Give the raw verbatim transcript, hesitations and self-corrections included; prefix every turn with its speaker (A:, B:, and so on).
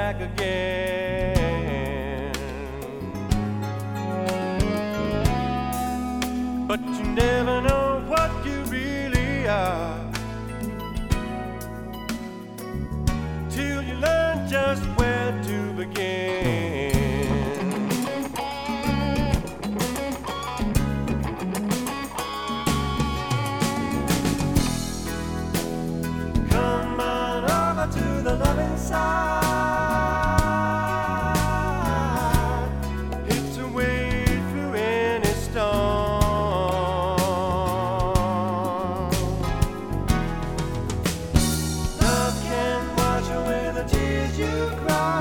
A: back again. But you never know what you really are till you learn just where to begin. Come on over to the loving side. It's a way through any storm. Love can wash away the tears you cry.